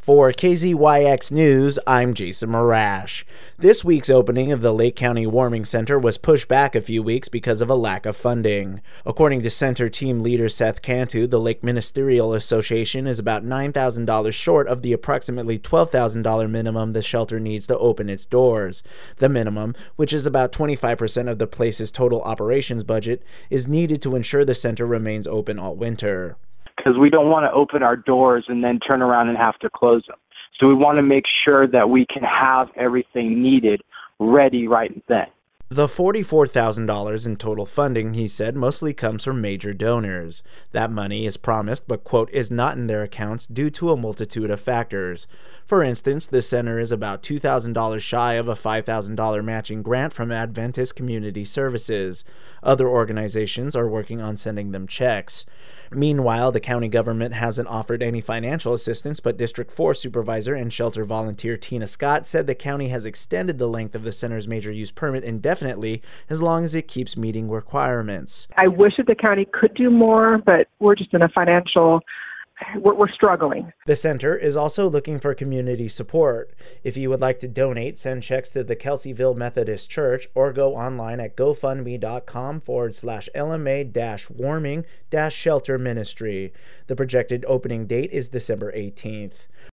For KZYX News, I'm Jason Marash. This week's opening of the Lake County Warming Center was pushed back a few weeks because of a lack of funding. According to center team leader Seth Cantu, the Lake Ministerial Association is about $9,000 short of the approximately $12,000 minimum the shelter needs to open its doors. The minimum, which is about 25% of the place's total operations budget, is needed to ensure the center remains open all winter. Because we don't want to open our doors and then turn around and have to close them. So we want to make sure that we can have everything needed ready right then. The $44,000 in total funding, he said, mostly comes from major donors. That money is promised but, quote, is not in their accounts due to a multitude of factors. For instance, the center is about $2,000 shy of a $5,000 matching grant from Adventist Community Services. Other organizations are working on sending them checks. Meanwhile, the county government hasn't offered any financial assistance, but District 4 Supervisor and shelter volunteer Tina Scott said the county has extended the length of the center's major use permit indefinitely as long as it keeps meeting requirements. I wish that the county could do more, but we're just in a financial we're struggling. The center is also looking for community support. If you would like to donate, send checks to the Kelseyville Methodist Church or go online at gofundme.com/LMA-warming-shelter ministry. The projected opening date is December 18th.